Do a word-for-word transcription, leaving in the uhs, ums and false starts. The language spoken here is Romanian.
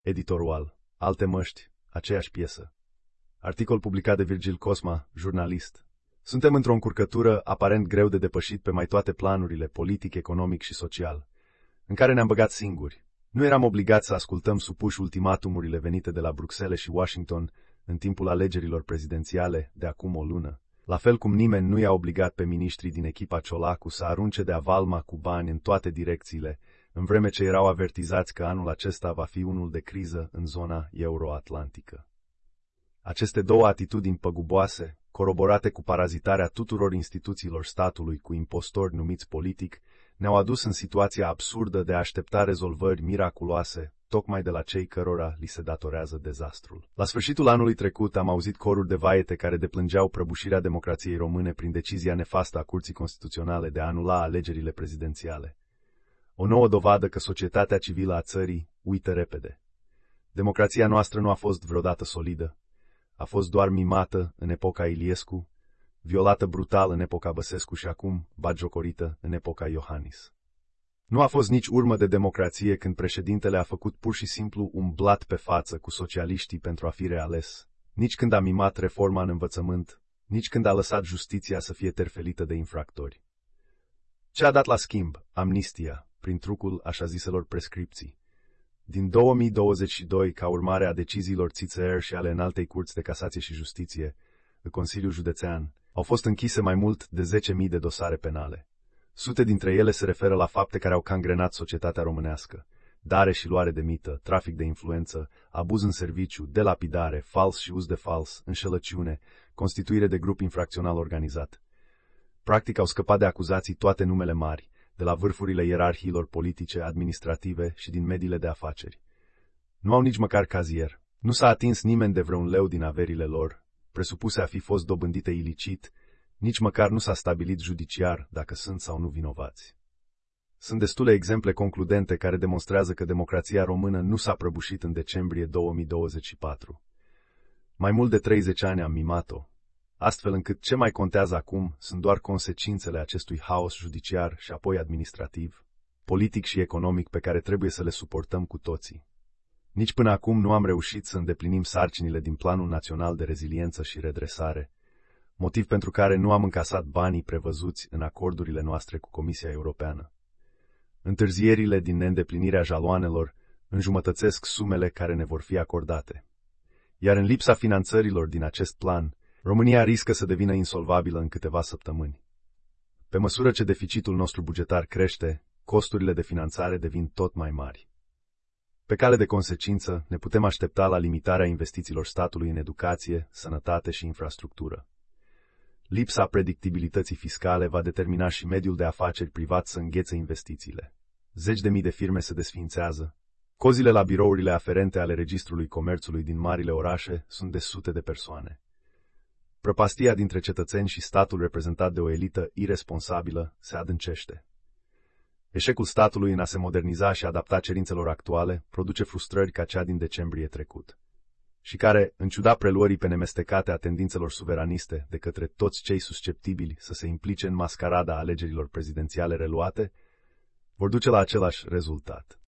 Editorial. Alte măști, aceeași piesă. Articol publicat de Virgil Cosma, jurnalist. Suntem într-o încurcătură aparent greu de depășit pe mai toate planurile, politic, economic și social, în care ne-am băgat singuri. Nu eram obligați să ascultăm supuși ultimatumurile venite de la Bruxelles și Washington în timpul alegerilor prezidențiale de acum o lună. La fel cum nimeni nu i-a obligat pe miniștrii din echipa Ciolacu să arunce de avalma cu bani în toate direcțiile, în vreme ce erau avertizați că anul acesta va fi unul de criză în zona euro-atlantică. Aceste două atitudini păguboase, coroborate cu parazitarea tuturor instituțiilor statului cu impostori numiți politic, ne-au adus în situația absurdă de a aștepta rezolvări miraculoase, tocmai de la cei cărora li se datorează dezastrul. La sfârșitul anului trecut am auzit coruri de vaete care deplângeau prăbușirea democrației române prin decizia nefastă a Curții Constituționale de a anula alegerile prezidențiale. O nouă dovadă că societatea civilă a țării uită repede. Democrația noastră nu a fost vreodată solidă, a fost doar mimată în epoca Iliescu, violată brutal în epoca Băsescu și acum batjocorită în epoca Iohannis. Nu a fost nici urmă de democrație când președintele a făcut pur și simplu un blat pe față cu socialiștii pentru a fi reales, nici când a mimat reforma în învățământ, nici când a lăsat justiția să fie terfelită de infractori. Ce a dat la schimb? Amnistia, prin trucul așa ziselor prescripții. Din două mii douăzeci și doi, ca urmare a deciziilor T S R și ale Înaltei Curți de Casație și Justiție, Consiliul Județean, au fost închise mai mult de zece mii de dosare penale. Sute dintre ele se referă la fapte care au cangrenat societatea românească: dare și luare de mită, trafic de influență, abuz în serviciu, delapidare, fals și uz de fals, înșelăciune, constituire de grup infracțional organizat. Practic au scăpat de acuzații toate numele mari, de la vârfurile ierarhiilor politice, administrative și din mediile de afaceri. Nu au nici măcar cazier. Nu s-a atins nimeni de vreun leu din averile lor, presupuse a fi fost dobândite ilicit, nici măcar nu s-a stabilit judiciar dacă sunt sau nu vinovați. Sunt destule exemple concludente care demonstrează că democrația română nu s-a prăbușit în decembrie două mii douăzeci și patru. Mai mult de treizeci ani am mimat-o, astfel încât ce mai contează acum sunt doar consecințele acestui haos judiciar și apoi administrativ, politic și economic pe care trebuie să le suportăm cu toții. Nici până acum nu am reușit să îndeplinim sarcinile din Planul Național de Reziliență și Redresare, motiv pentru care nu am încasat banii prevăzuți în acordurile noastre cu Comisia Europeană. Întârzierile din neîndeplinirea jaloanelor înjumătățesc sumele care ne vor fi acordate. Iar în lipsa finanțărilor din acest plan, România riscă să devină insolvabilă în câteva săptămâni. Pe măsură ce deficitul nostru bugetar crește, costurile de finanțare devin tot mai mari. Pe cale de consecință, ne putem aștepta la limitarea investițiilor statului în educație, sănătate și infrastructură. Lipsa predictibilității fiscale va determina și mediul de afaceri privat să înghețe investițiile. Zeci de mii de firme se desființează. Cozile la birourile aferente ale Registrului Comerțului din marile orașe sunt de sute de persoane. Prăpastia dintre cetățeni și statul reprezentat de o elită iresponsabilă se adâncește. Eșecul statului în a se moderniza și adapta cerințelor actuale produce frustrări ca cea din decembrie trecut, și care, în ciuda preluării pe nemestecate a tendințelor suveraniste de către toți cei susceptibili să se implice în mascarada alegerilor prezidențiale reluate, vor duce la același rezultat.